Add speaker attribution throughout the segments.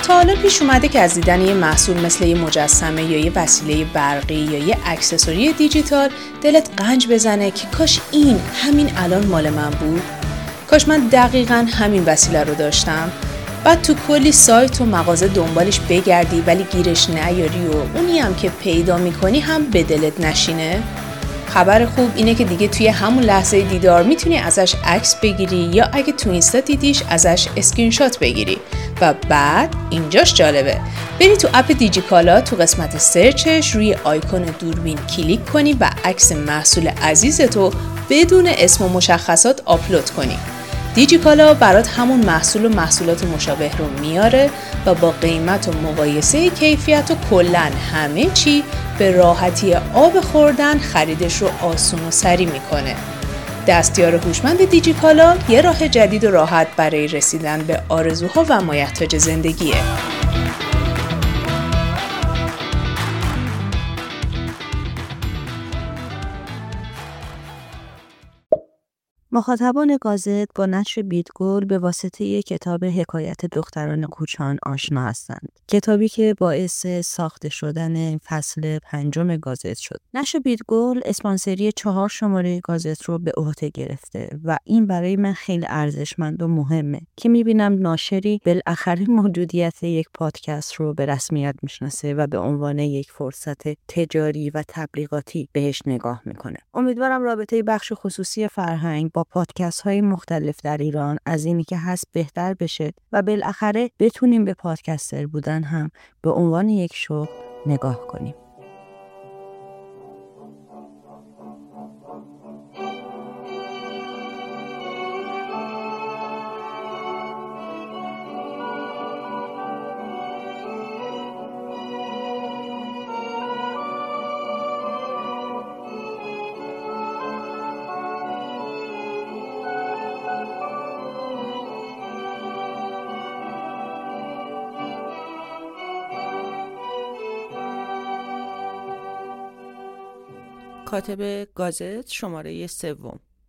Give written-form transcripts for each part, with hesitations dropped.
Speaker 1: تا حالا پیش اومده که از دیدن یه محصول مثل یه مجسمه یا یه وسیله برقی یا یه اکسسوری دیجیتال دلت قنج بزنه که کاش این همین الان مال من بود؟ کاش من دقیقاً همین وسیله رو داشتم؟ بعد تو کلی سایت و مغازه دنبالش بگردی ولی گیرش نیاری و اونی هم که پیدا میکنی هم به دلت نشینه؟ خبر خوب اینه که دیگه توی همون لحظه دیدار میتونی ازش عکس بگیری یا اگه تو اینستا دیدیش ازش اسکرین شات بگیری و بعد اینجاش جالبه بری تو اپ دیجیکالا تو قسمت سرچش روی آیکون دوربین کلیک کنی و عکس محصول عزیزتو بدون اسم و مشخصات آپلود کنی. دیجیکالا برات همون محصول و محصولات مشابه رو میاره و با قیمت و مقایسه کیفیت و کلاً همه چی به راحتی آب خوردن خریدش رو آسون و سریع میکنه. دستیار هوشمند دیجیکالا یه راه جدید و راحت برای رسیدن به آرزوها و مایحتاج زندگیه.
Speaker 2: مخاطبان گازت با نشر بیدگل به واسطه یک کتاب حکایت دختران کوچان آشنا هستند. کتابی که باعث ساخته شدن فصل 5 گازت شد. نشر بیدگل اسپانسری 4 شماره گازت رو به عهده گرفته و این برای من خیلی ارزشمند و مهمه که میبینم ناشری بالاخره موجودیت یک پادکست رو به رسمیت میشناسه و به عنوان یک فرصت تجاری و تبلیغاتی بهش نگاه میکنه. امیدوارم رابطه بخش خصوصی فرهنگ با پادکست‌های مختلف در ایران از اینی که هست بهتر بشه و بالاخره بتونیم به پادکستر بودن هم به عنوان یک شغل نگاه کنیم.
Speaker 3: کاتب گازت شماره 3.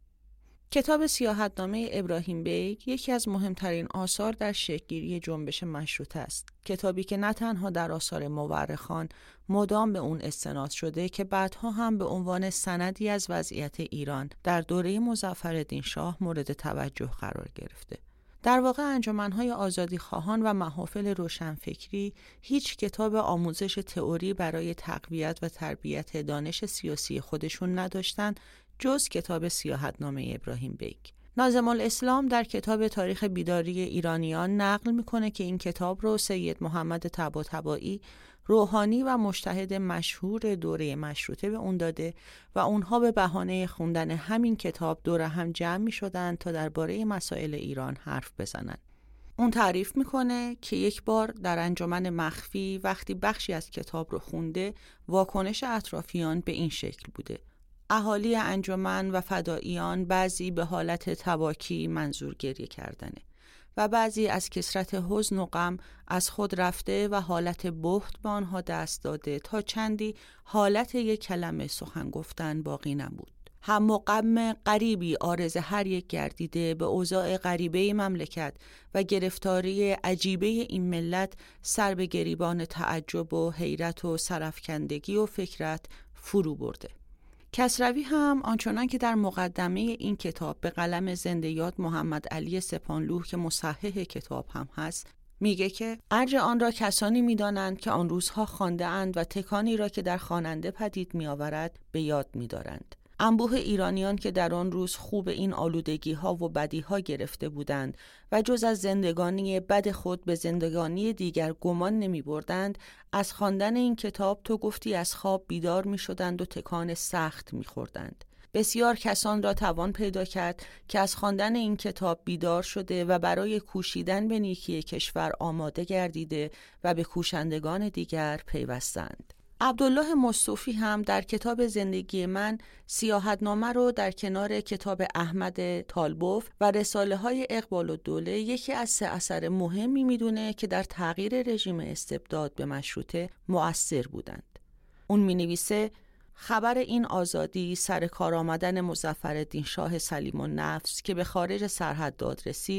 Speaker 3: کتاب سیاحتنامه ابراهیم بیگ یکی از مهمترین آثار در شکل‌گیری جنبش مشروطه است. کتابی که نه تنها در آثار مورخان مدام به اون استناد شده که بعدها هم به عنوان سندی از وضعیت ایران در دوره مظفرالدین شاه مورد توجه قرار گرفته. در واقع انجمن‌های آزادیخواهان و محافل روشنفکری هیچ کتاب آموزش تئوری برای تقویت و تربیت دانش سیاسی خودشون نداشتند جز کتاب سیاحتنامه ابراهیم بیگ. ناظم الاسلام در کتاب تاریخ بیداری ایرانیان نقل میکنه که این کتاب رو سید محمد طباطبایی روحانی و مجتهد مشهور دوره مشروطه به اون داده و اونها به بهانه خوندن همین کتاب دور هم جمع می شدن تا درباره مسائل ایران حرف بزنن. اون تعریف میکنه که یک بار در انجمن مخفی وقتی بخشی از کتاب رو خونده واکنش اطرافیان به این شکل بوده: اهالی انجمن و فداییان بعضی به حالت تباکی منظور گریه کردنه و بعضی از کثرت حزن و غم از خود رفته و حالت بهت به آنها دست داده تا چندی حالت یک کلمه سخن گفتن باقی نبود. هم و غم غریبی عارض هر یک گردیده به اوضاع غریبه مملکت و گرفتاری عجیبه این ملت سر به گریبان تعجب و حیرت و سرافکندگی و فکرت فرو برده. کسروی هم آنچنان که در مقدمه این کتاب به قلم زنده یاد محمد علی سپانلوح که مصحح کتاب هم هست میگه که ارج آن را کسانی میدانند که آن روزها خوانده اند و تکانی را که در خواننده پدید میآورد به یاد میدارند. انبوه ایرانیان که در آن روز خوب این آلودگی ها و بدی ها گرفته بودند و جز از زندگانی بد خود به زندگانی دیگر گمان نمی بردند، از خواندن این کتاب تو گفتی از خواب بیدار می شدند و تکان سخت می خوردند. بسیار کسان را توان پیدا کرد که از خواندن این کتاب بیدار شده و برای کوشیدن به نیکی کشور آماده گردیده و به کوشندگان دیگر پیوستند. عبدالله مصطفی هم در کتاب زندگی من سیاحتنامه رو در کنار کتاب احمد طالبوف و رساله های اقبال الدوله یکی از 3 اثر مهمی میدونه که در تغییر رژیم استبداد به مشروطه مؤثر بودند. اون مینویسه خبر این آزادی سر کار آمدن مظفرالدین شاه سلیم النفس که به خارج سرحد داد رسید،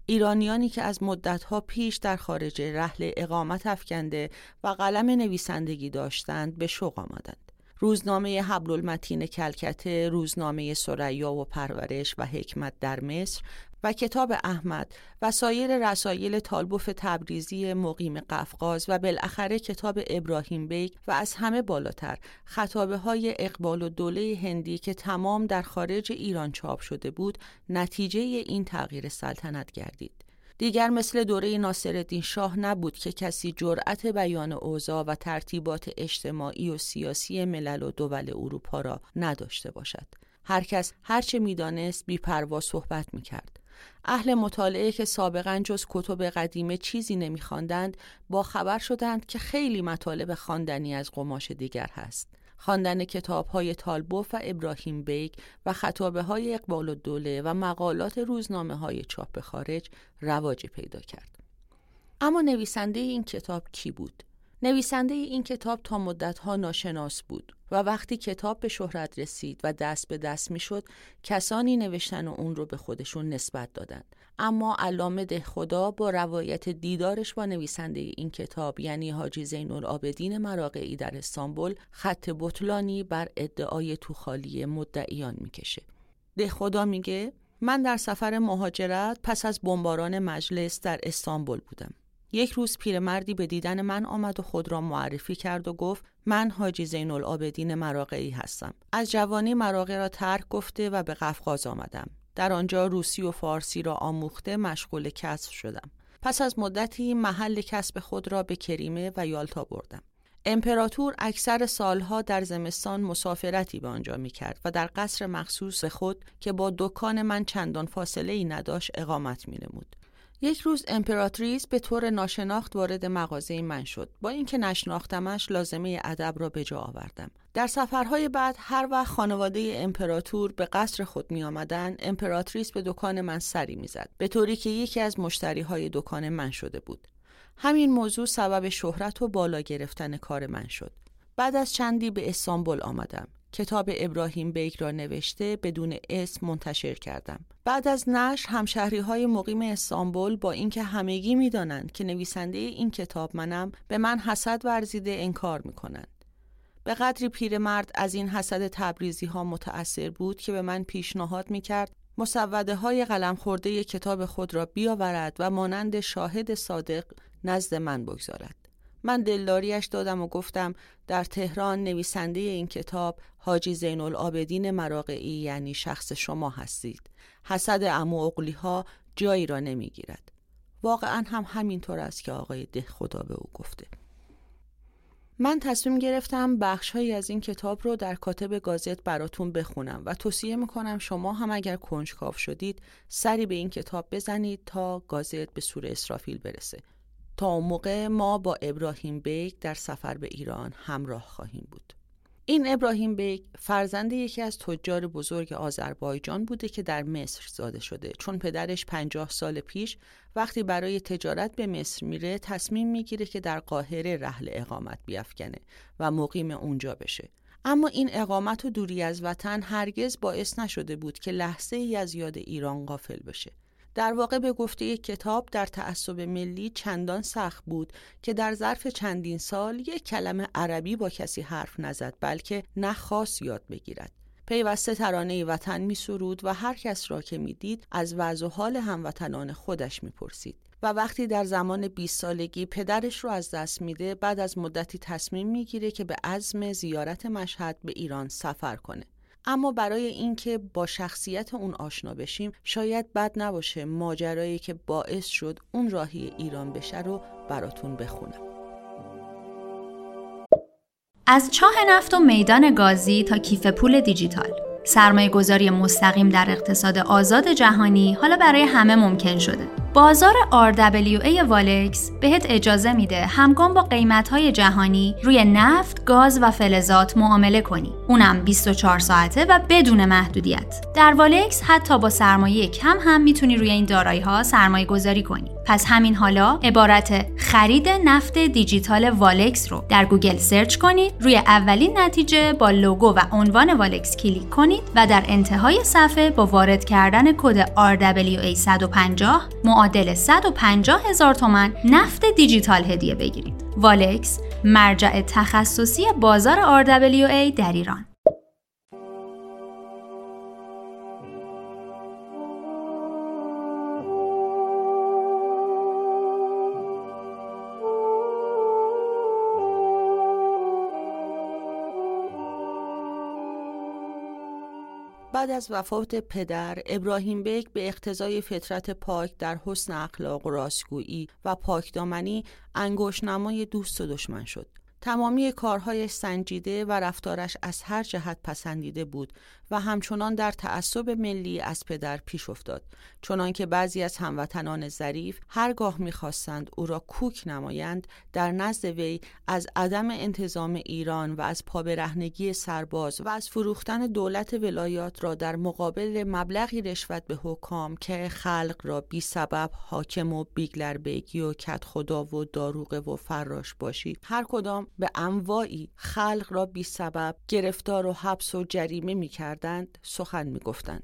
Speaker 3: ایرانیانی که از مدتها پیش در خارج رحل اقامت افکنده و قلم نویسندگی داشتند به شوق آمدند. روزنامه حبل المتین کلکته، روزنامه ثریا و پرورش و حکمت در مصر و کتاب احمد و سایر رسایل طالبوف تبریزی مقیم قفقاز و بالاخره کتاب ابراهیم بیگ و از همه بالاتر خطابه های اقبال الدوله هندی که تمام در خارج ایران چاپ شده بود، نتیجه این تغییر سلطنت گردید. دیگر مثل دوره ناصرالدین شاه نبود که کسی جرأت بیان اوضاع و ترتیبات اجتماعی و سیاسی ملل و دول اروپا را نداشته باشد. هر کس هرچه می‌دانست بی‌پروا صحبت می‌کرد. اهل مطالعه که سابقاً جز کتب قدیمه چیزی نمی‌خواندند، با خبر شدند که خیلی مطالب خواندنی از قماش دیگر هست. خواندن کتاب‌های طالبوف و ابراهیم بیگ و خطابه‌های اقبال الدوله و مقالات روزنامه‌های چاپ به خارج رواج پیدا کرد. اما نویسنده این کتاب کی بود؟ نویسنده این کتاب تا مدت‌ها ناشناس بود و وقتی کتاب به شهرت رسید و دست به دست می‌شد، کسانی نوشتن اون رو به خودشون نسبت دادند. اما علامه دهخدا با روایت دیدارش با نویسنده این کتاب یعنی حاجی زین‌العابدین مراغه‌ای در استانبول، خط بطلانی بر ادعای توخالی مدعیان می‌کشه. دهخدا میگه من در سفر مهاجرت پس از بمباران مجلس در استانبول بودم. یک روز پیرمردی به دیدن من آمد و خود را معرفی کرد و گفت من حاجی زین‌العابدین مراغه‌ای هستم. از جوانی مراغه را ترک گفته و به قفقاز آمدم. در آنجا روسی و فارسی را آموخته مشغول کسب شدم. پس از مدتی محل کسب خود را به کریمه و یالتا بردم. امپراتور اکثر سالها در زمستان مسافرتی به آنجا می کرد و در قصر مخصوص خود که با دکان من چندان فاصله ای نداشت اقامت می نمود. یک روز امپراتریس به طور ناشناخت وارد مغازه من شد. با اینکه نشناختمش لازمه ادب را به جا آوردم. در سفرهای بعد هر وقت خانواده امپراتور به قصر خود می آمدن، امپراتریس به دکان من سری می زد، به طوری که یکی از مشتریهای دکان من شده بود. همین موضوع سبب شهرت و بالا گرفتن کار من شد. بعد از چندی به استانبول آمدم. کتاب ابراهیم بیگ را نوشته بدون اسم منتشر کردم. بعد از نشر همشهری‌های مقیم استانبول با اینکه همگی می‌دانند که نویسنده این کتاب منم، به من حسد ورزیده انکار می‌کنند. به قدری پیرمرد از این حسد تبریزی‌ها متأثر بود که به من پیشنهاد می‌کرد مسوده‌های قلم خورده کتاب خود را بیاورد و مانند شاهد صادق نزد من بگذارد. من دلداریش دادم و گفتم در تهران نویسنده این کتاب حاجی زین‌العابدین مراغه‌ای یعنی شخص شما هستید. حسد عمو اغلی‌ها جایی را نمیگیرد. واقعا هم همینطور است که آقای دهخدا به او گفته. من تصمیم گرفتم بخش‌هایی از این کتاب رو در کاتب گازت براتون بخونم و توصیه میکنم شما هم اگر کنجکاو شدید سری به این کتاب بزنید تا گازت به سور اسرافیل برسه. تا اون موقع ما با ابراهیم بیگ در سفر به ایران همراه خواهیم بود. این ابراهیم بیگ فرزند یکی از تجار بزرگ آذربایجان بوده که در مصر زاده شده، چون پدرش 50 سال پیش وقتی برای تجارت به مصر میره تصمیم میگیره که در قاهره رحل اقامت بیفکنه و مقیم اونجا بشه. اما این اقامت و دوری از وطن هرگز باعث نشده بود که لحظه ای از یاد ایران غافل بشه. در واقع به گفته یک کتاب در تعصب ملی چندان سخت بود که در ظرف چندین سال یک کلمه عربی با کسی حرف نزد، بلکه نخواست یاد بگیرد. پیوسته ترانه وطن می سرود و هر کس را که می دید از وضع و حال هموطنان خودش می پرسید. و وقتی در زمان 20 سالگی پدرش رو از دست میده، بعد از مدتی تصمیم میگیره که به عزم زیارت مشهد به ایران سفر کنه. اما برای اینکه با شخصیت اون آشنا بشیم شاید بد نباشه ماجرایی که باعث شد اون راهی ایران بشه رو براتون بخونم.
Speaker 4: از چاه نفت و میدان گازی تا کیف پول دیجیتال، سرمایه گذاری مستقیم در اقتصاد آزاد جهانی حالا برای همه ممکن شده. بازار RWA والکس بهت اجازه میده همگام با قیمت‌های جهانی روی نفت، گاز و فلزات معامله کنی. اونم 24 ساعته و بدون محدودیت. در والکس حتی با سرمایه کم هم میتونی روی این دارایی‌ها سرمایه گذاری کنی. پس همین حالا عبارت خرید نفت دیجیتال والکس رو در گوگل سرچ کنید، روی اولین نتیجه با لوگو و عنوان والکس کلیک کنید و در انتهای صفحه با وارد کردن کد RWA 150 معادل 150,000 تومان نفت دیجیتال هدیه بگیرید. والکس مرجع تخصصی بازار RWA در ایران.
Speaker 3: بعد از وفات پدر، ابراهیم بیگ به اقتضای فطرت پاک در حسن اخلاق و راستگویی و پاکدامنی انگشت‌نمای دوست و دشمن شد. تمامی کارهایش سنجیده و رفتارش از هر جهت پسندیده بود و همچنان در تعصب ملی از پدر پیش افتاد، چنان که بعضی از هموطنان ظریف هرگاه می‌خواستند او را کوک نمایند، در نزد وی از عدم انتظام ایران و از پابرهنگی سرباز و از فروختن دولت ولایات را در مقابل مبلغی رشوت به حکام که خلق را بی سبب حاکم و بیگلر بیگی و کت خدا و داروغه و فراش باشی، هر کدام به انواعی خلق را بی سبب گرفتار و حبس و جریمه می کردند، سخن می گفتند.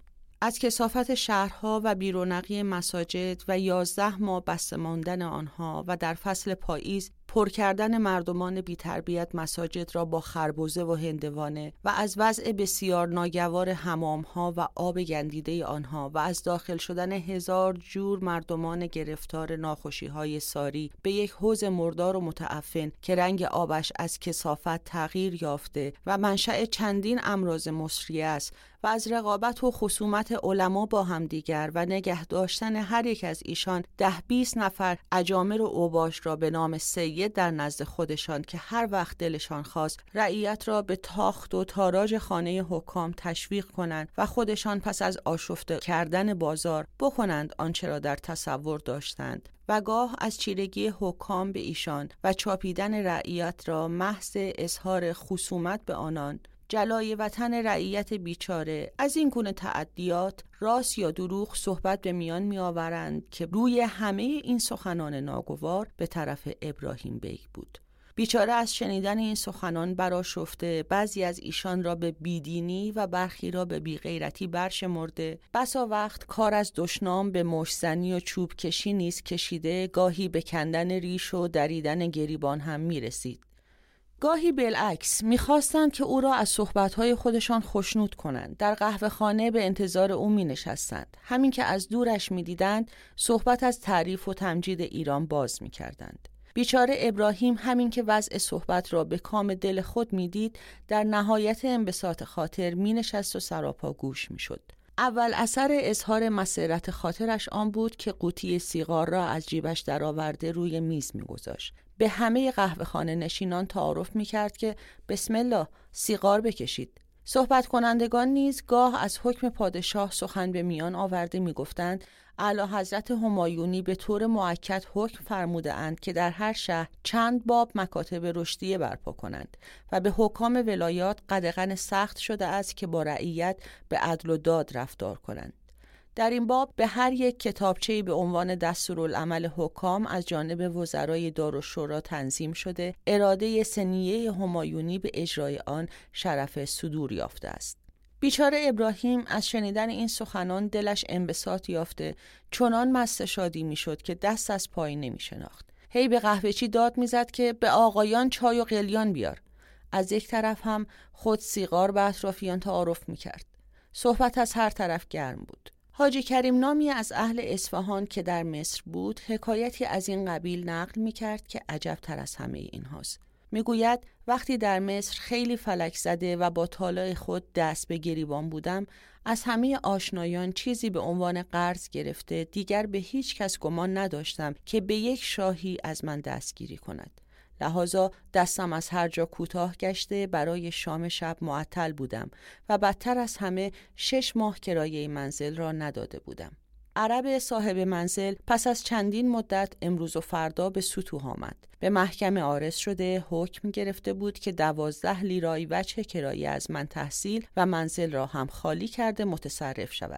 Speaker 3: از کثافت شهرها و بیرونقی مساجد و 11 ماه بسته ماندن آنها و در فصل پاییز پر کردن مردمان بی‌تربیت مساجد را با خربزه و هندوانه و از وضع بسیار ناگوار حمامها و آب گندیده آنها و از داخل شدن 1000 جور مردمان گرفتار ناخوشی‌های ساری به یک حوض مردار و متعفن که رنگ آبش از کثافت تغییر یافته و منشأ چندین امراض مصری است و از رقابت و خصومت علما با همدیگر و نگه داشتن هر یک از ایشان 10-20 نفر اجامر و اوباش را به نام سید در نزد خودشان که هر وقت دلشان خواست رعیت را به تاخت و تاراج خانه حکام تشویق کنند و خودشان پس از آشفته کردن بازار بکنند آنچه را در تصور داشتند و گاه از چیرگی حکام به ایشان و چاپیدن رعیت را محض اظهار خصومت به آنان، جلای وطن رعیت بیچاره، از این گونه تعدیات راست یا دروغ صحبت به میان می آورند که روی همه این سخنان ناگوار به طرف ابراهیم بیگ بود. بیچاره از شنیدن این سخنان برآشفته، بعضی از ایشان را به بیدینی و برخی را به بیغیرتی برشمرده، بسا وقت کار از دشنام به مشت‌زنی و چوب کشی نیز کشیده، گاهی به کندن ریش و دریدن گریبان هم می رسید. گاهی بالعکس می‌خواستند که او را از صحبت‌های خودشان خوشنود کنند. در قهوه خانه به انتظار او می‌نشستند. همین که از دورش می‌دیدند، صحبت از تعریف و تمجید ایران باز می‌کردند. بیچاره ابراهیم همین که وضع صحبت را به کام دل خود می‌دید، در نهایت انبساط خاطر می‌نشست و سراپا گوش می‌شد. اول اثر اظهار مسرت خاطرش آن بود که قوطی سیگار را از جیبش درآورده روی میز می‌گذاشت. به همه قهوه‌خانه نشینان تعارف می‌کرد که بسم الله سیگار بکشید. صحبت کنندگان نیز گاه از حکم پادشاه سخن به میان آورده می‌گفتند اعلی حضرت همایونی به طور مؤکد حکم فرموده اند که در هر شهر چند باب مکاتب رشدیه برپا کنند و به حکام ولایات قدغن سخت شده است که با رعیت به عدل و داد رفتار کنند. در این باب به هر یک کتابچه‌ای به عنوان دستورالعمل حکام از جانب وزرای دارالشورا تنظیم شده، اراده سنیه همایونی به اجرای آن شرف صدور یافته است. بیچاره ابراهیم از شنیدن این سخنان دلش انبساط یافته، چنان مست شادی میشد که دست از پای نمی شناخت. هی به قهوه‌چی داد میزد که به آقایان چای و قلیان بیار. از یک طرف هم خود سیگار به اطرافیان تعارف میکرد. صحبت از هر طرف گرم بود. حاجی کریم نامی از اهل اصفهان که در مصر بود حکایتی از این قبیل نقل میکرد که عجب تر از همه اینهاست. میگوید وقتی در مصر خیلی فلک زده و با طالع خود دست به گریبان بودم، از همه آشنایان چیزی به عنوان قرض گرفته دیگر به هیچ کس گمان نداشتم که به یک شاهی از من دستگیری کند. لحاظا دستم از هر جا کوتاه گشته برای شام شب معطل بودم و بدتر از همه 6 ماه کرایه منزل را نداده بودم. عرب صاحب منزل پس از چندین مدت امروز و فردا به سطوح آمد. به محکمه عارض شده حکم گرفته بود که 12 لیرای وجه کرایه از من تحصیل و منزل را هم خالی کرده متصرف شود.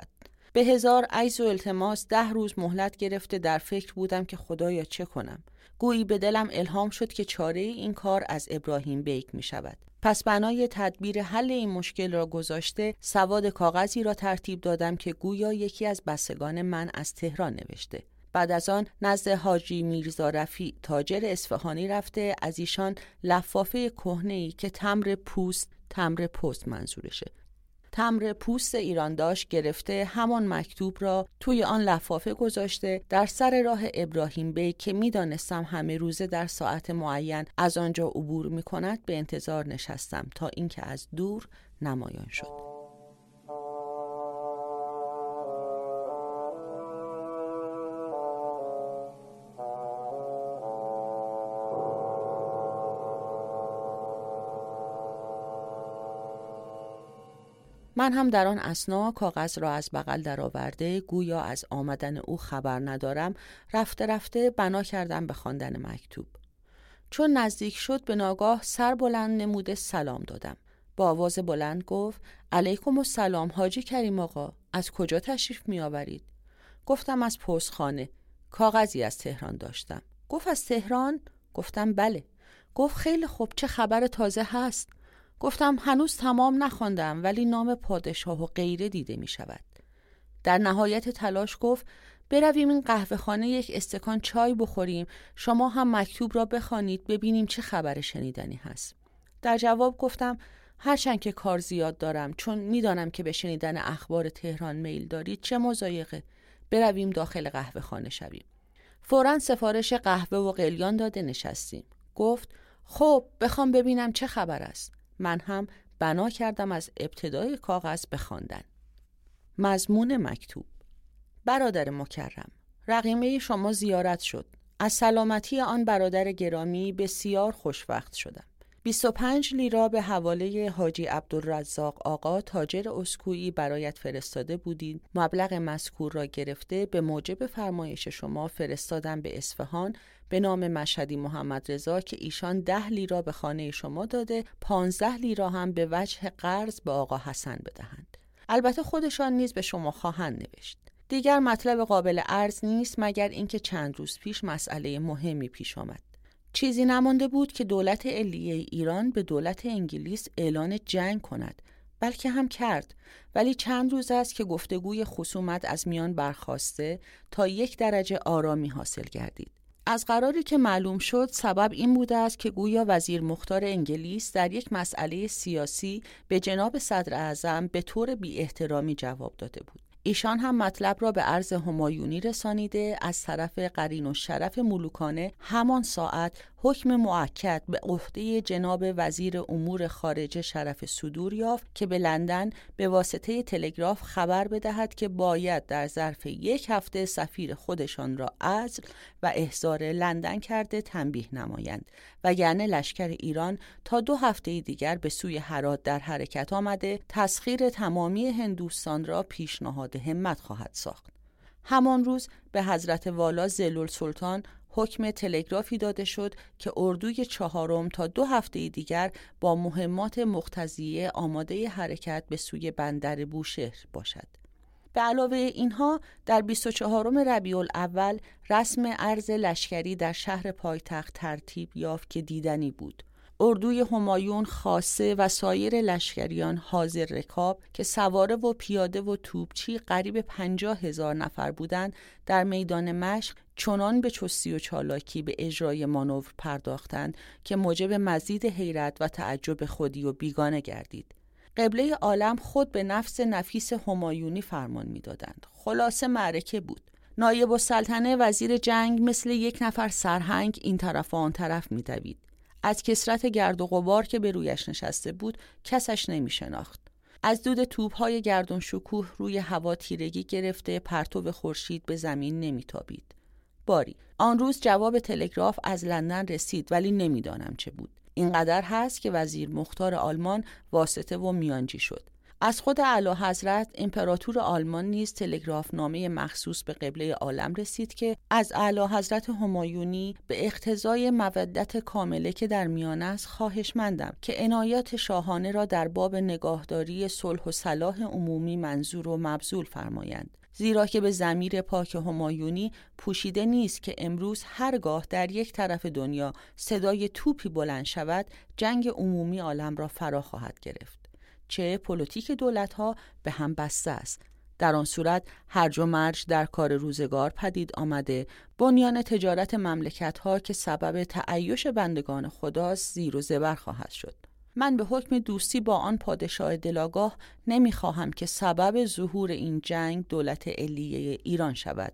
Speaker 3: به هزار عجز و التماس 10 روز مهلت گرفته در فکر بودم که خدایا چه کنم. گویی به دلم الهام شد که چاره این کار از ابراهیم بیک می شود. پس بنای تدبیر حل این مشکل را گذاشته سواد کاغذی را ترتیب دادم که گویا یکی از بستگان من از تهران نوشته. بعد از آن نزد حاجی میرزا رفیع تاجر اصفهانی رفته از ایشان لفافه کهنه‌ای که تمر پوست منظورشه، تمر پوست ایران داشت گرفته، همان مکتوب را توی آن لفافه گذاشته در سر راه ابراهیم بیک که میدانستم همه روزه در ساعت معین از آنجا عبور میکند به انتظار نشستم تا اینکه از دور نمایان شد. من هم در آن اثنا کاغذ را از بغل درآورده گویا از آمدن او خبر ندارم رفته رفته بنا کردم به خواندن مکتوب. چون نزدیک شد به ناگاه سر بلند نموده سلام دادم. با آواز بلند گفت علیکم السلام حاجی کریم آقا، از کجا تشریف می آورید؟ گفتم از پستخانه، کاغذی از تهران داشتم. گفت از تهران؟ گفتم بله. گفت خیلی خوب، چه خبر تازه هست؟ گفتم هنوز تمام نخواندم ولی نام پادشاه و غیره دیده می شود. در نهایت تلاش گفت برویم این قهوه خانه یک استکان چای بخوریم، شما هم مکتوب را بخوانید ببینیم چه خبر شنیدنی هست. در جواب گفتم هرچند که کار زیاد دارم، چون میدانم که به شنیدن اخبار تهران میل دارید، چه مضایقه، برویم داخل قهوه خانه شویم. فوراً سفارش قهوه و قلیان داده نشستیم. گفت خب بخوام ببینم چه خبر است. من هم بنا کردم از ابتدای کاغذ بخواندن. مضمون مکتوب: برادر مکرم، رقیمه شما زیارت شد. از سلامتی آن برادر گرامی بسیار خوشوقت شدم. 25 لیرا به حواله حاجی عبدالرزاق آقا تاجر اسکویی برایت فرستاده بودید. مبلغ مذکور را گرفته به موجب فرمایش شما فرستادم به اصفهان به نام مشهدی محمد رضا که ایشان 10 لیرا به خانه شما داده، 15 لیرا هم به وجه قرض به آقا حسن بدهند. البته خودشان نیز به شما خواهند نوشت. دیگر مطلب قابل عرض نیست مگر اینکه چند روز پیش مسئله مهمی پیش آمد. چیزی نمانده بود که دولت علیه ایران به دولت انگلیس اعلان جنگ کند، بلکه هم کرد، ولی چند روز است که گفتگوی خصومت از میان برخاسته تا 1 درجه آرامی حاصل گردید. از قراری که معلوم شد سبب این بوده است که گویا وزیر مختار انگلیس در یک مسئله سیاسی به جناب صدر اعظم به طور بی احترامی جواب داده بود. ایشان هم مطلب را به عرض همایونی رسانیده از طرف قرین و شرف ملوکانه همان ساعت حکم مؤکد به عهده جناب وزیر امور خارجه شرف صدور یافت که به لندن به واسطه تلگراف خبر بدهد که باید در ظرف 1 هفته سفیر خودشان را عزل و احضار لندن کرده تنبیه نمایند، وگرنه لشکر ایران تا 2 هفته دیگر به سوی هرات در حرکت آمده تسخیر تمامی هندوستان را پیشنهاد همت خواهد ساخت. همان روز به حضرت والا ذی‌السلطان حکم تلگرافی داده شد که اردوی 4 تا 2 هفته دیگر با مهمات مقتضیه آماده حرکت به سوی بندر بوشهر باشد. به علاوه اینها در 24 ربیع الاول رسم عرض لشکری در شهر پایتخت ترتیب یافت که دیدنی بود. اردوی همایون خاصه و سایر لشکریان حاضر رکاب که سواره و پیاده و توپچی قریب 50,000 نفر بودند در میدان مشق چنان به چستی و چالاکی به اجرای مانور پرداختند که موجب مزید حیرت و تعجب خودی و بیگانه گردید. قبله عالم خود به نفس نفیس همایونی فرمان می‌دادند. خلاصه معرکه بود. نایب السلطنه وزیر جنگ مثل 1 نفر سرهنگ این طرف و آن طرف می‌دوید. از کثرت گرد و غبار که به رویش نشسته بود کسش نمی شناخت. از دود توپ‌های گردون شکوه روی هوا تیرگی گرفته پرتو خورشید به زمین نمی تابید. باری آن روز جواب تلگراف از لندن رسید ولی نمیدانم چه بود. اینقدر هست که وزیر مختار آلمان واسطه و میانجی شد. از خود اعلیحضرت امپراتور آلمان نیز تلگرافنامه مخصوص به قبله عالم رسید که از اعلیحضرت همایونی به اقتضای مودت کامله که در میان است خواهشمندم که عنایات شاهانه را در باب نگاهداری صلح و صلاح عمومی منظور و مبذول فرمایند، زیرا که به ضمیر پاک همایونی پوشیده نیست که امروز هرگاه در یک طرف دنیا صدای توپی بلند شود جنگ عمومی عالم را فرا خواهد گرفت، چه پلیتیک دولت‌ها به هم بسته است. در آن صورت هرج و مرج در کار روزگار پدید آمده، بنیان تجارت مملکت‌ها که سبب تعیش بندگان خداست زیر و زبر خواهد شد. من به حکم دوستی با آن پادشاه دلاگاه نمی‌خواهم که سبب ظهور این جنگ دولت علیه ایران شود.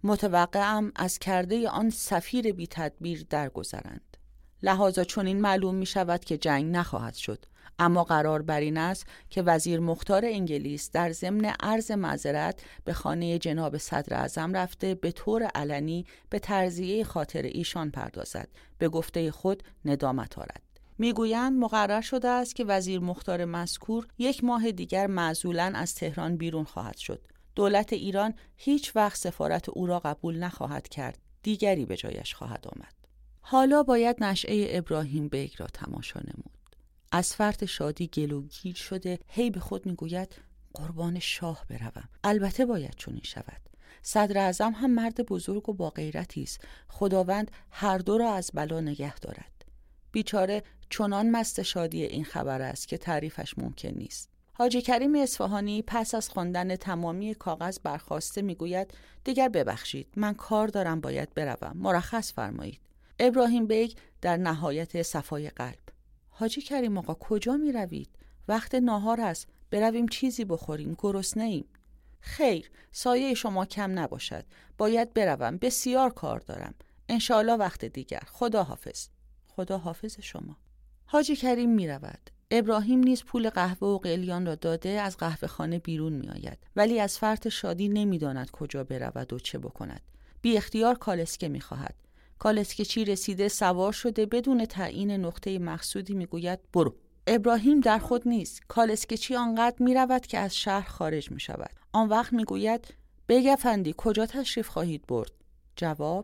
Speaker 3: متوقعم از کرده آن سفیر بی تدبیر درگذرند. لحاظا چنین معلوم می شود که جنگ نخواهد شد، اما قرار بر این است که وزیر مختار انگلیس در ضمن عرض معذرت به خانه جناب صدر اعظم رفته به طور علنی به تعزیه خاطر ایشان پردازد. به گفته خود ندامت آرد. میگویند مقرر شده است که وزیر مختار مذکور 1 ماه دیگر معزولاً از تهران بیرون خواهد شد. دولت ایران هیچ وقت سفارت او را قبول نخواهد کرد، دیگری به جایش خواهد آمد. حالا باید نشأه ابراهیم بیگ را تماشا نمود. از فرط شادی گلوگیر شده هی به خود میگوید قربان شاه بروم. البته باید چنین شود. صدر اعظم هم مرد بزرگ و با غیرتی است. خداوند هر دو را از بلا نگه دارد. بیچاره چنان مست شادی این خبر است که تعریفش ممکن نیست. حاجی کریم اصفهانی پس از خواندن تمامی کاغذ برخاسته میگوید دیگر ببخشید، من کار دارم، باید بروم، مرخص فرمایید. ابراهیم بیگ در نهایت صفای قلب: حاجی کریم آقا کجا می روید؟ وقت ناهار است، برویم چیزی بخوریم، گرسنه‌ایم. خیر، سایه شما کم نباشد، باید بروم، بسیار کار دارم. انشاءالله وقت دیگر. خدا حافظ. خدا حافظ شما. حاجی کریم می رود. ابراهیم نیز پول قهوه و قلیان را داده از قهوه خانه بیرون می آید، ولی از فرط شادی نمی داند کجا برود و چه بکند. بی اختیار کالسکه می خواهد. کالسکه چی رسیده سوار شده بدون تعیین نقطه مقصودی می گوید برو. ابراهیم در خود نیست. کالسکه چی آنقدر می رود که از شهر خارج می شود. آن وقت می گوید بیگ افندی کجا تشریف خواهید برد؟ جواب: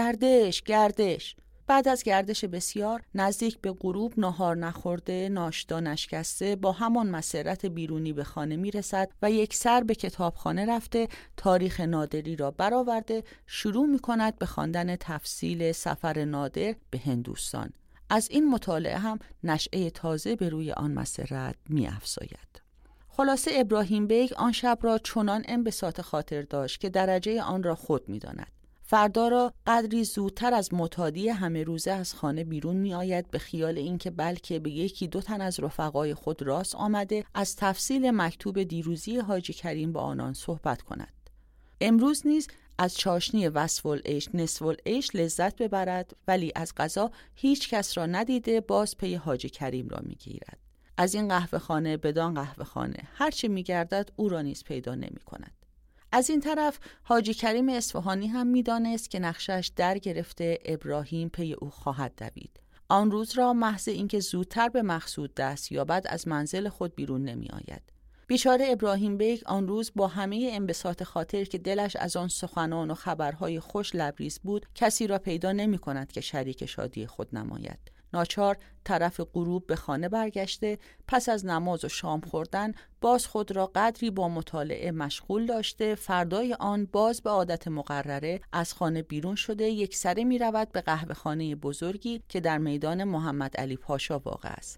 Speaker 3: گردش. بعد از گردش بسیار نزدیک به غروب ناهار نخورده، ناشتا نشکسته، با همان مسرت بیرونی به خانه می رسد و یک سر به کتابخانه رفته تاریخ نادری را برآورده شروع می کند به خواندن تفصیل سفر نادر به هندوستان. از این مطالعه هم نشأه تازه به روی آن مسرت می افزاید. خلاصه ابراهیم بیگ آن شب را چنان انبساط خاطر داشت که درجه آن را خود می داند. فردا را قدری زودتر از معتادی همه روزه از خانه بیرون می آید به خیال اینکه بلکه به 1-2 تن از رفقای خود راست آمده از تفصیل مکتوب دیروزی حاجی کریم با آنان صحبت کند. امروز نیز از چاشنی وصف العیش نصف العیش لذت ببرد، ولی از قضا هیچ کس را ندیده باز پی حاجی کریم را می گیرد. از این قهوه خانه بدان قهوه خانه هرچه می گردد او را نیز پیدا نمی کند. از این طرف حاجی کریم اصفهانی هم می‌دانست که نقشش در گرفته ابراهیم پی او خواهد دوید. آن روز را محض اینکه زودتر به مقصود دست یابد از منزل خود بیرون نمی آید. بیچاره ابراهیم بیگ آن روز با همه انبساط خاطر که دلش از آن سخنان و خبرهای خوش لبریز بود کسی را پیدا نمی کند که شریک شادی خود نماید. ناچار طرف غروب به خانه برگشته پس از نماز و شام خوردن باز خود را قدری با مطالعه مشغول داشته فردای آن باز به عادت مقرره از خانه بیرون شده یک سره می رود به قهوه خانه بزرگی که در میدان محمد علی پاشا واقع است.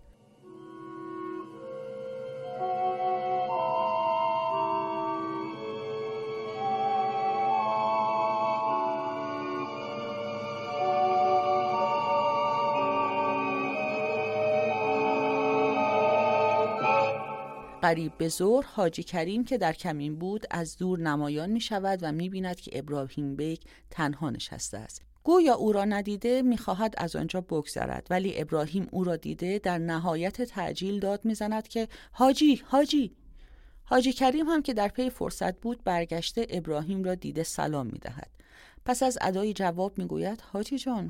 Speaker 3: قریب به ظهر حاجی کریم که در کمین بود از دور نمایان می شود و می بیند که ابراهیم بیگ تنها نشسته است. گویا او را ندیده می خواهد از آنجا بگذرد، ولی ابراهیم او را دیده در نهایت تعجیل داد می زند که حاجی. حاجی کریم هم که در پی فرصت بود برگشته ابراهیم را دیده سلام می دهد. پس از ادای جواب می گوید حاجی جان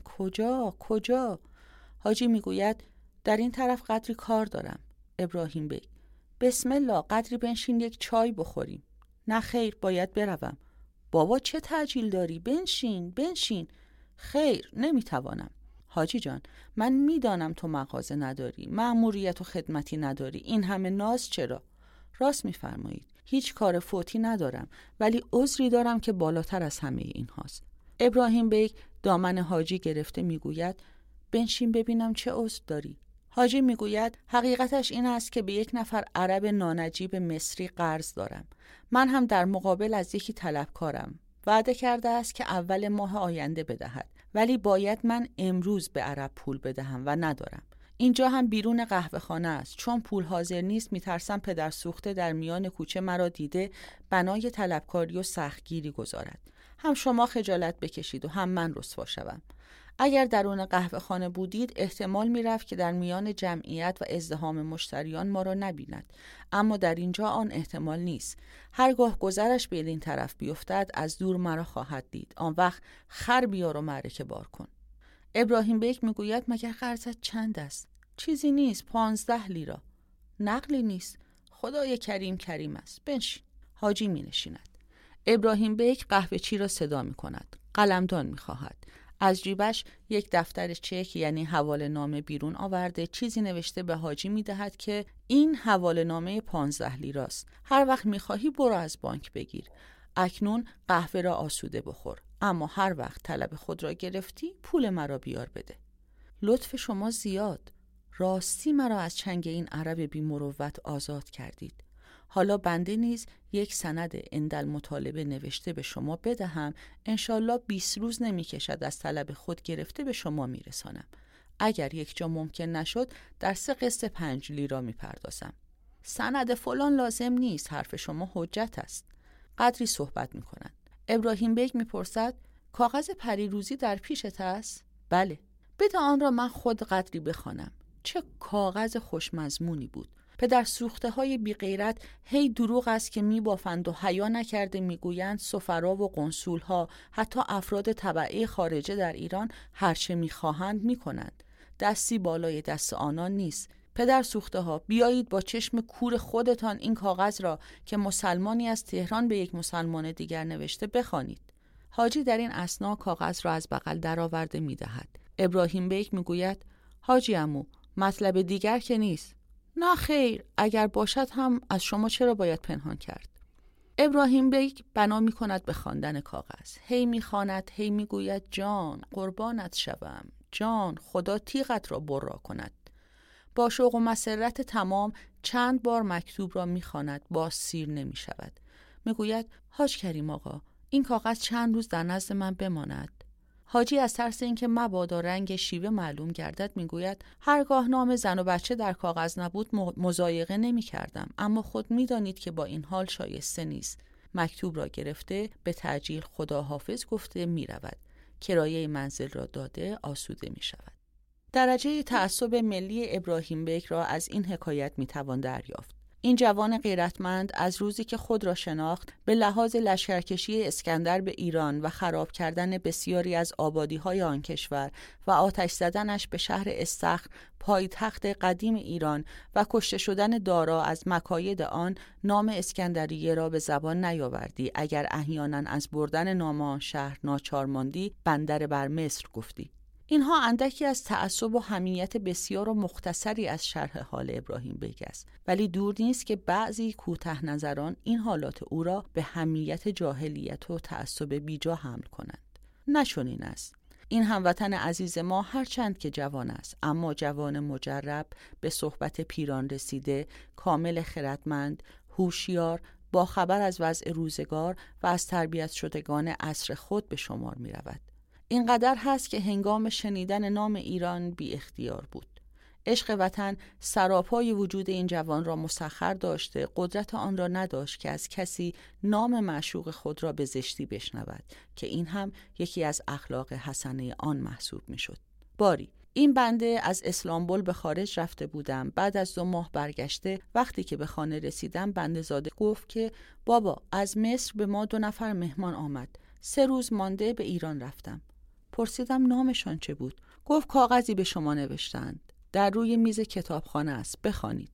Speaker 3: کجا؟ حاجی می گوید در این طرف قدری کار دارم. ابراهیم بیگ: بسم الله، قدری بنشین یک چای بخوریم. نه خیر، باید بروم. بابا چه تعجیل داری؟ بنشین. خیر، نمیتوانم. حاجی جان، من میدانم تو مغازه نداری، مأموریت و خدمتی نداری، این همه ناز چرا؟ راست میفرمایید، هیچ کار فوتی ندارم، ولی عذری دارم که بالاتر از همه این هاست. ابراهیم بیگ دامن حاجی گرفته میگوید بنشین ببینم چه عذر داری. حاجی میگوید حقیقتش این است که به یک نفر عرب نانجیب مصری قرض دارم. من هم در مقابل از یکی طلبکارم. وعده کرده است که اول ماه آینده بدهد، ولی باید من امروز به عرب پول بدهم و ندارم. اینجا هم بیرون قهوه خانه است، چون پول حاضر نیست میترسم پدر سوخته در میان کوچه مرا دیده بنای طلبکاری و سختگیری گذارد. هم شما خجالت بکشید و هم من رسوا شوم. اگر درون قهوه خانه بودید احتمال میرفت که در میان جمعیت و ازدحام مشتریان ما را نبیند، اما در اینجا آن احتمال نیست. هرگاه گذرش به این طرف بیفتد از دور مرا خواهد دید. آن وقت خر بیار و معرکه بار کن. ابراهیم بیگ میگوید مگر قرضت چند است؟ چیزی نیست، 15 لیرا. نقلی نیست. خدای کریم است. بنشین. حاجی می نشیند. ابراهیم بیگ قهوه چی را صدا می کند. قلمدان می خواهد. از جیبش یک دفتر چک یعنی حواله نامه بیرون آورده، چیزی نوشته به حاجی می دهد که این حواله نامه 15 لیراست. هر وقت می خواهی برو از بانک بگیر. اکنون قهوه را آسوده بخور، اما هر وقت طلب خود را گرفتی پول مرا بیار بده. لطف شما زیاد. راستی مرا از چنگ این عرب بی مروت آزاد کردید. حالا بنده نیز یک سند اندل مطالبه نوشته به شما بدهم، انشالله 20 روز نمی کشد از طلب خود گرفته به شما می رسانم. اگر یک جا ممکن نشد در 3 قسط 5 لیرا می پردازم. سند فلان لازم نیست، حرف شما حجت است. قدری صحبت می کنند. ابراهیم بیگ می پرسد کاغذ پریروزی در پیشت است؟ بله. بده آن را من خود قدری بخوانم. چه کاغذ خوشمضمونی بود. پدر سوخته های بی غیرت هی دروغ است که می بافند و حیا نکرده می گویند سفرا و قنصول ها حتی افراد تبعه خارجه در ایران هرچه می خواهند می کنند. دستی بالای دست آنان نیست. پدر سوخته ها، بیایید با چشم کور خودتان این کاغذ را که مسلمانی از تهران به یک مسلمان دیگر نوشته بخوانید. حاجی در این اثنا کاغذ را از بغل درآورده می دهد. ابراهیم بیگ می گوید حاجی عمو، مطلب دیگر که نیست. نه خیر، اگر باشد هم از شما چرا باید پنهان کرد؟ ابراهیم بیگ بنا می کند به خواندن کاغذ. هی می خواند، هی می گوید جان قربانت شوم، جان خدا تیغت را برا کند. با شوق و مسرت تمام چند بار مکتوب را می خواند، باز سیر نمی شود. می گوید حاج کریم آقا، این کاغذ چند روز در نزد من بماند. حاجی از ترس اینکه مبادا رنگ شیوه معلوم گردد میگوید هرگاه نام زن و بچه در کاغذ نبود مضایقه نمی کردم، اما خود می دانید که با این حال شایسته نیست. مکتوب را گرفته به تعجیل خداحافظ گفته می رود. کرایه منزل را داده آسوده می شود. درجه تعصب ملی ابراهیم بیگ را از این حکایت می توان دریافت. این جوان غیرتمند از روزی که خود را شناخت به لحاظ لشکرکشی اسکندر به ایران و خراب کردن بسیاری از آبادی‌های آن کشور و آتش زدنش به شهر استخر پایتخت قدیم ایران و کشته شدن دارا از مکاید آن، نام اسکندریه را به زبان نیاوردی اگر احیانا از بردن نام آن شهر ناچار ماندی بندر بر مصر گفتی. اینها اندکی از تعصب و حمیت بسیار و مختصری از شرح حال ابراهیم بیگ است، ولی دور نیست که بعضی کوته نظران این حالات او را به حمیت جاهلیت و تعصب بیجا حمل کنند. نچنین است. این هموطن عزیز ما هرچند که جوان است، اما جوان مجرب، به صحبت پیران رسیده، کامل خردمند، هوشیار، با خبر از وضع روزگار و از تربیت شدگان عصر خود به شمار می رود. اینقدر هست که هنگام شنیدن نام ایران بی اختیار بود. عشق وطن سراپای وجود این جوان را مسخر داشته، قدرت آن را نداشت که از کسی نام معشوق خود را به زشتی بشنود که این هم یکی از اخلاق حسنه آن محسوب می شد. باری این بنده از اسلامبول به خارج رفته بودم. بعد از 2 ماه برگشته، وقتی که به خانه رسیدم بنده زاده گفت که بابا از مصر به ما 2 نفر مهمان آمد. 3 روز مانده به ایران رفتم. پرسیدم نامشان چه بود؟ گفت کاغذی به شما نوشتند. در روی میز کتابخانه است، بخوانید.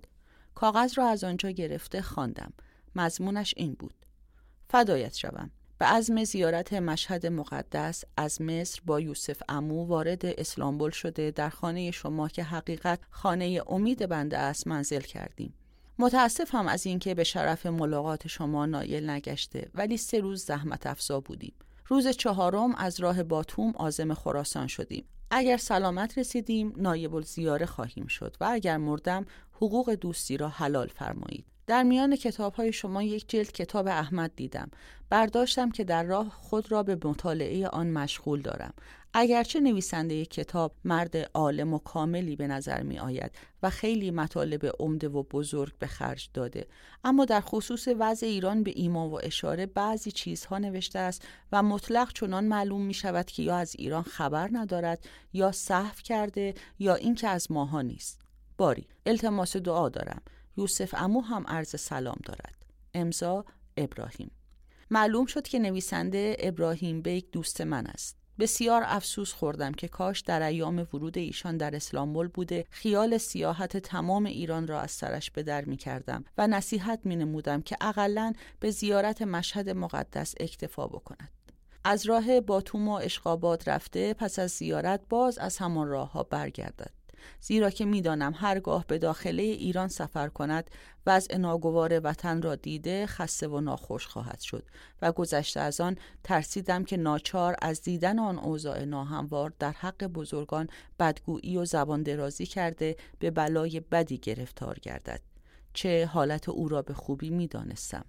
Speaker 3: کاغذ را از آنجا گرفته خواندم. مضمونش این بود: فدایت شوم. به عزم زیارت مشهد مقدس از مصر با یوسف عمو وارد استانبول شده در خانه شما که حقیقت خانه امید بنده است منزل کردیم. متاسفم از اینکه به شرف ملاقات شما نایل نگشته، ولی 3 روز زحمت افزا بودیم. روز 4 از راه باتوم عازم خراسان شدیم. اگر سلامت رسیدیم نایب الزیاره خواهیم شد و اگر مردم حقوق دوستی را حلال فرمایید. در میان کتاب‌های شما یک جلد کتاب احمد دیدم. برداشتم که در راه خود را به مطالعه آن مشغول دارم. اگرچه نویسنده کتاب مرد عالم و کاملی به نظر می آید و خیلی مطالب عمده و بزرگ به خرج داده، اما در خصوص وضع ایران به ایما و اشاره بعضی چیزها نوشته است و مطلق چنان معلوم می شود که یا از ایران خبر ندارد یا سهو کرده یا اینکه از ماها نیست. باری التماس دعا دارم. یوسف عمو هم عرض سلام دارد. امضا ابراهیم. معلوم شد که نویسنده ابراهیم بیگ دوست من است. بسیار افسوس خوردم که کاش در ایام ورود ایشان در استانبول بوده خیال سیاحت تمام ایران را از سرش به در می کردم و نصیحت می نمودم که اقلن به زیارت مشهد مقدس اکتفا بکند. از راه باتوم و اشقاباد رفته پس از زیارت باز از همان راه ها برگردد. زیرا که میدانم هرگاه به داخله ایران سفر کند وضع ناگوار وطن را دیده خسته و ناخوش خواهد شد و گذشته از آن ترسیدم که ناچار از دیدن آن اوضاع ناهموار در حق بزرگان بدگویی و زبان درازی کرده به بلای بدی گرفتار گردد. چه حالت او را به خوبی میدانستم.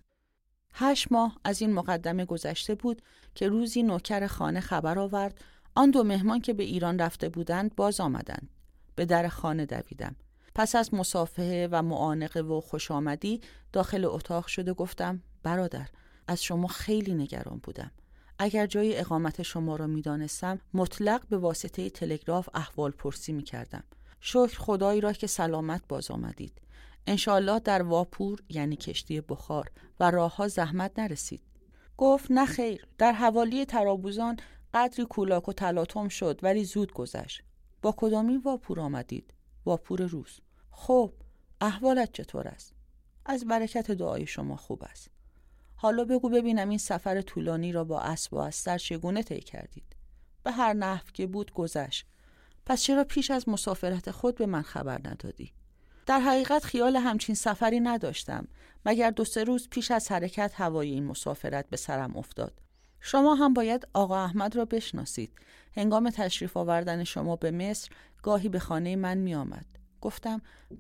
Speaker 3: 8 ماه از این مقدمه گذشته بود که روزی نوکر خانه خبر آورد آن 2 مهمان که به ایران رفته بودند باز آمدند. به در خانه دویدم. پس از مصافحه و معانقه و خوش آمدی داخل اتاق شده گفتم برادر از شما خیلی نگران بودم. اگر جای اقامت شما را می دانستم مطلق به واسطه تلگراف احوال پرسی می کردم. شکر خدایی را که سلامت باز آمدید. انشالله در واپور یعنی کشتی بخار و راهها زحمت نرسید. گفت نه خیر، در حوالی ترابوزان قدری کولاک و تلاطم شد ولی زود گذشت. با کدامی واپور آمدید؟ واپور روز. خب احوالت چطور است؟ از برکت دعای شما خوب است. حالا بگو ببینم این سفر طولانی را با اسب و استر چگونه طی کردید؟ به هر نحو که بود گذشت. پس چرا پیش از مسافرت خود به من خبر ندادی؟ در حقیقت خیال همچین سفری نداشتم مگر 2-3 روز پیش از حرکت هوای این مسافرت به سرم افتاد. شما هم باید آقا احمد را بشناسید. هنگام تشریف آوردن شما به مصر گاهی به خانه من می آمد. گفتم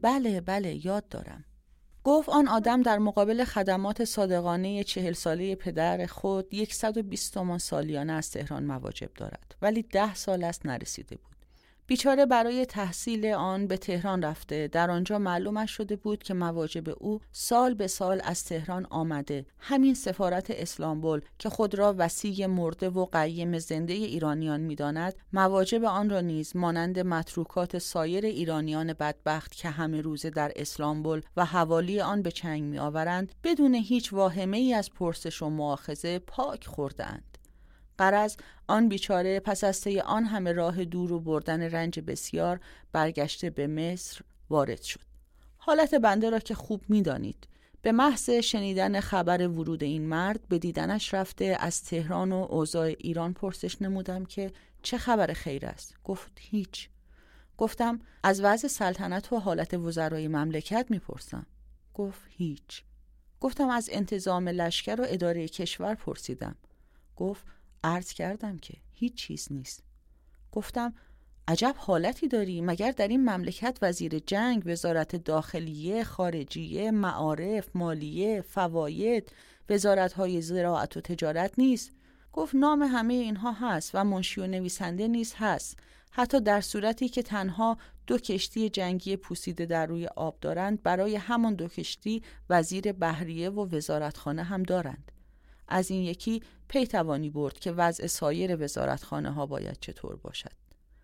Speaker 3: بله یاد دارم. گفت آن آدم در مقابل خدمات صادقانه 40 ساله پدر خود 120 تومان سالیانه از تهران مواجب دارد، ولی 10 سال است نرسیده بود. بیچاره برای تحصیل آن به تهران رفته. در آنجا معلومش شده بود که مواجب او سال به سال از تهران آمده. همین سفارت استانبول که خود را وصی مرده و قیم زنده ایرانیان می‌داند، مواجب آن را نیز مانند متروکات سایر ایرانیان بدبخت که همه روزه در استانبول و حوالی آن به چنگ می‌آورند، بدون هیچ واهمه‌ای از پرسش و مؤاخذه پاک خورده‌اند. غرض آن بیچاره پس از طی آن همه راه دور و بردن رنج بسیار برگشته به مصر وارد شد. حالت بنده را که خوب می‌دانید. به محض شنیدن خبر ورود این مرد به دیدنش رفته از تهران و اوضاع ایران پرسش نمودم که چه خبر خیر است؟ گفت هیچ. گفتم از وضع سلطنت و حالت وزرای مملکت میپرسم. گفت هیچ. گفتم از انتظام لشکر و اداره کشور پرسیدم. گفت عرض کردم که هیچ چیز نیست. گفتم عجب حالتی داری، مگر در این مملکت وزیر جنگ، وزارت داخلیه، خارجیه، معارف، مالیه، فواید، وزارت‌های زراعت و تجارت نیست؟ گفت نام همه اینها هست و منشی و نویسنده نیز هست، حتی در صورتی که تنها 2 کشتی جنگی پوسیده در روی آب دارند، برای همان 2 کشتی وزیر بحریه و وزارتخانه هم دارند. از این یکی پی توانی برد که وضع سایر وزارتخانه ها باید چطور باشد.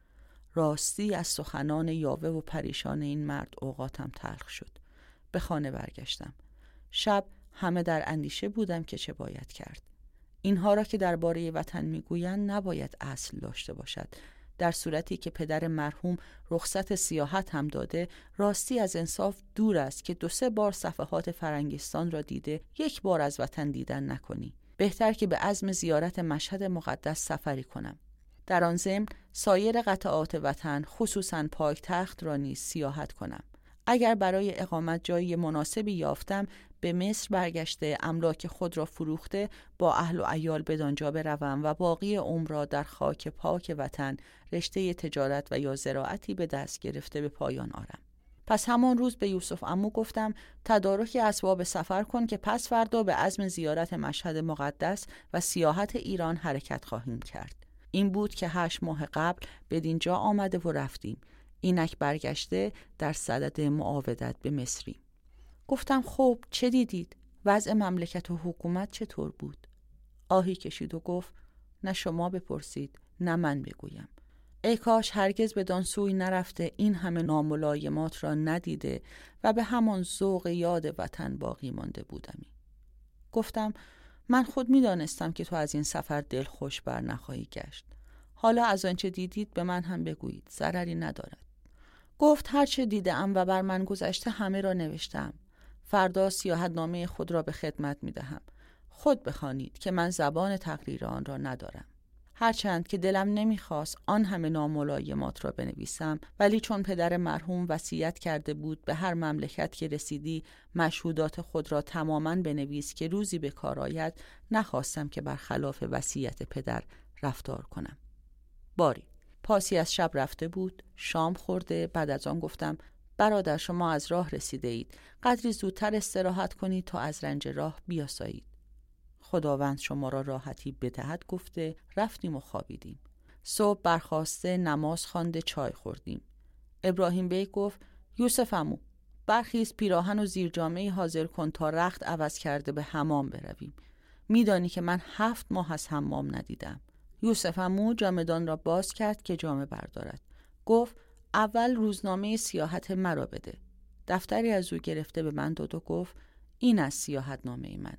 Speaker 3: راستی از سخنان یاوه و پریشان این مرد اوقاتم تلخ شد. به خانه برگشتم. شب همه در اندیشه بودم که چه باید کرد. اینها را که درباره وطن میگویند نباید اصل داشته باشد. در صورتی که پدر مرحوم رخصت سیاحت هم داده، راستی از انصاف دور است که 2-3 بار صفحات فرنگستان را دیده 1 بار از وطن دیدن نکنی. بهتر که به عزم زیارت مشهد مقدس سفری کنم. در آن ضمن سایر قطعات وطن خصوصاً پایتخت را نیز سیاحت کنم. اگر برای اقامت جایی مناسبی یافتم به مصر برگشته املاک خود را فروخته با اهل و عیال بدانجا بروم و باقی عمر را در خاک پاک وطن رشته تجارت و یا زراعتی به دست گرفته به پایان آرم. پس همان روز به یوسف عمو گفتم تدارک اسباب سفر کن که پس فردا به عزم زیارت مشهد مقدس و سیاحت ایران حرکت خواهیم کرد. این بود که 8 ماه قبل بدینجا آمده و رفتیم. اینک برگشته در صدد معاودت به مصری. گفتم خب چه دیدید؟ وضع مملکت و حکومت چطور بود؟ آهی کشید و گفت نه شما بپرسید نه من بگویم. ای کاش هرگز بدان سوی نرفته این همه ناملایمات را ندیده و به همان ذوق یاد وطن باقی مانده بودمی. گفتم من خود می دانستم که تو از این سفر دل خوش بر نخواهی گشت. حالا از آنچه دیدید به من هم بگویید، ضرری ندارد. گفت هرچه دیدم و بر من گذشته همه را نوشتم. فردا سیاحتنامه خود را به خدمت می دهم. خود بخوانید که من زبان تقریر آن را ندارم. هرچند که دلم نمیخواست آن همه ناملایمات را بنویسم، ولی چون پدر مرحوم وصیت کرده بود به هر مملکت که رسیدی مشهودات خود را تماماً بنویس که روزی به کار آید، نخواستم که برخلاف وصیت پدر رفتار کنم. باری پاسی از شب رفته بود، شام خورده، بعد از آن گفتم برادر شما از راه رسیده اید، قدری زودتر استراحت کنید تا از رنج راه بیاسایید. خداوند شما را راحتی بدهد گفته رفتیم و خوابیدیم. صبح برخاسته نماز خوانده چای خوردیم. ابراهیم بیگ گفت یوسف عمو برخیز پیراهن و زیر جامه‌ای حاضر کن تا رخت عوض کرده به حمام برویم. میدانی که من 7 ماه از حمام ندیدم. یوسف عمو جامدان را باز کرد که جامه بردارد. گفت اول روزنامه سیاحت مرا بده. دفتری از او گرفته به من داد و گفت این از سیاحتنامه من.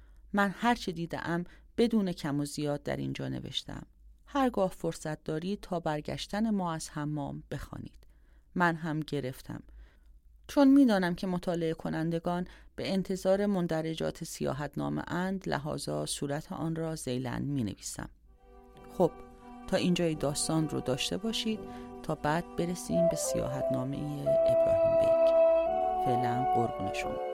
Speaker 3: من هر چه دیدم بدون کم و زیاد در اینجا نوشتم. هرگاه فرصت دارید تا برگشتن ما از حمام بخوانید. من هم گرفتم. چون میدانم که مطالعه کنندگان به انتظار مندرجات سیاحتنامه اند، لحاظا صورت آن را ذیلاً می نویسم. خب تا اینجای داستان رو داشته باشید تا بعد برسیم به سیاحتنامه ابراهیم بیگ. فعلا قربون شما.